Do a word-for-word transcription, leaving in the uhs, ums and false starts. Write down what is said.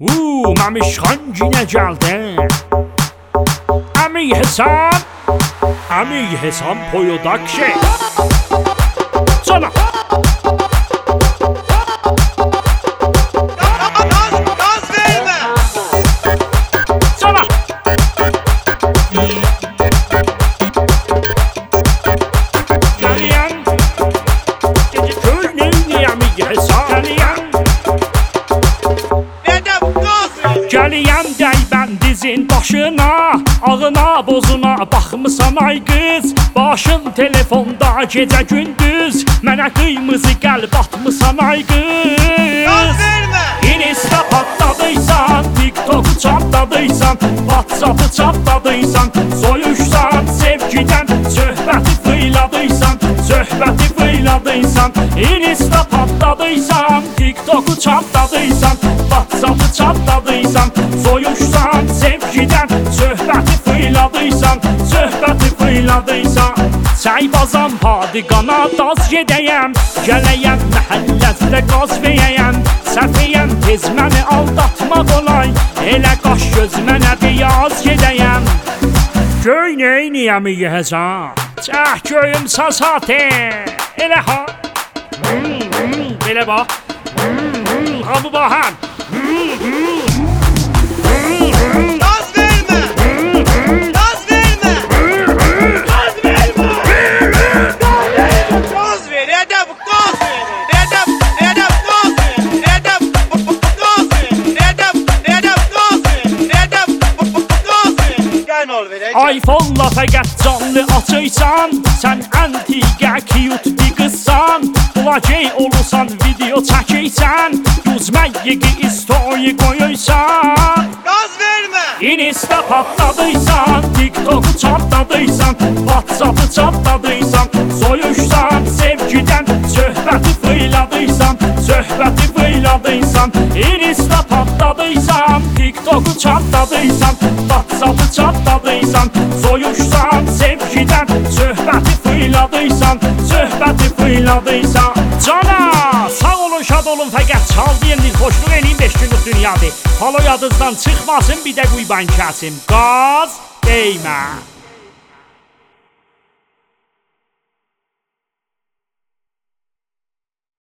Uuu, Mamişxan yenə gəldi. Əmi Həsən, Əmi Həsən Production. Cana. Gaz vermə. Cana. Gəliyəm. Gecə köynəyini Əmi Həsən. Gəliyəm. Gəliyəm dəybən dizin başına, ağına bozuna baxmısan ay qız. Başın telefonda gecə gündüz, mənə qıymızı qəlb atmısan ay qız. Gaz vermə. Insta patladıysan, TikTok'u çatladıysan, WhatsApp'ı çatladıysan, soyuşsan sevgidən, söhbəti fıyladıysan, söhbəti fıyladıysan. Insta patladıysan, TikTok'u çatladıysan, WhatsApp'ı çatladıysan, soyuşsan sevgidən, söhbəti fıyladıysan, söhbəti fıyladıysan. Səybazam padigana daz gedəyəm, gələyəm məhəlləzdə qaz verəyəm. Səfiyəm tez məni aldatmaq olay, elə qaş göz mənə biyaz gedəyəm. Göy neyniyəm yəhəzəm, çəh göyüm sasatə, elə ha. Hmm, hmm, belə bax, hmm, hmm, ha bu baxan. Hmm, hmm. Gaz vermə. Gaz vermə. Gaz vermə. Gaz ver, edəb gaz ver. Edəb, edəb gaz ver. Edəb gaz ver. Edəb, edəb gaz ver. Edəb gaz ver. Gəlin ol verək. iPhone-la fəqət canlı açıysan, sən antiqə cute bir qızsan. Blogey olursan, video çəkiysən, düzməyiqi istoyi qoyuysan. Gaz vermə. Insta patladıysan, TikTok'u çatladıysan, WhatsApp'ı çatladıysan, soyuşsan sevgidən, söhbəti fıyladıysan, söhbəti fıyladıysan. Insta patladıysan, TikTok'u çatladıysan, WhatsApp'ı çatladıysan, soyuşsan sevgidən, söhbəti fıyladıysan, söhbəti fıyladıysan. Cana, sağ olun, şad olun, fəqət çaldıyım dil xoşluq eləyim beş günlük dünyadır. Halo yadınızdan çıxmasın, bir də quyban kəsim. Qaz değmə.